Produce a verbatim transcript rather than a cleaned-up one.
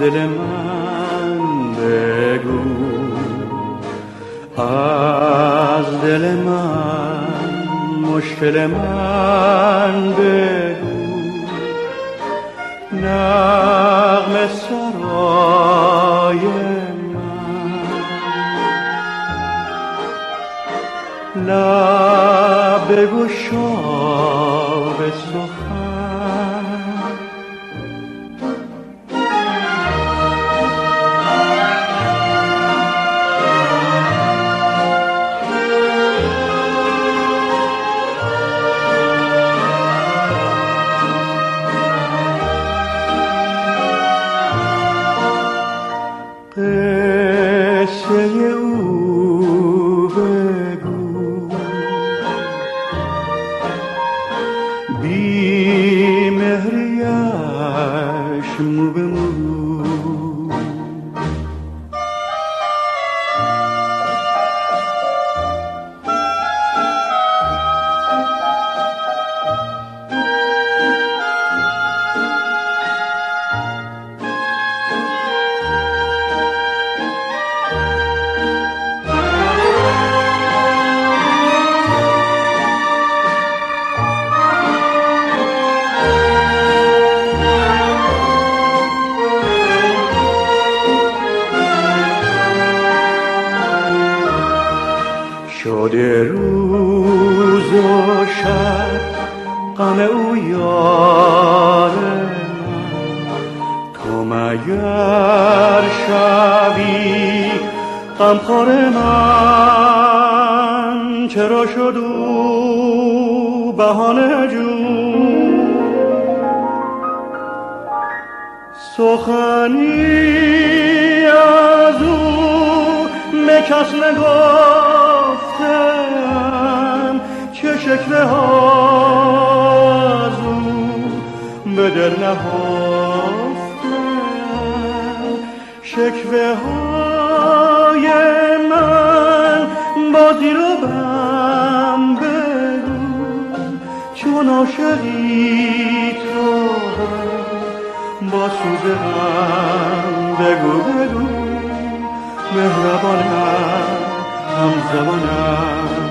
دل من بگو، از دل من مشکل من بگو. نغمه سرای من، لب بگشا به سخن. قصه او بگو، بی مهریش مو به مو. شده روز و شب غم او یار من، تو مگر شبی غمخوار من؟ چرا شد او بهانه جون؟ سخنی از او مکس نگفتم، چه شکوه ها از او به دل نهفتم. شکوه های من با زیر و بم بگو، چون عاشقی تو با سوز غم بگو بگو. مهربانم، همزبانم،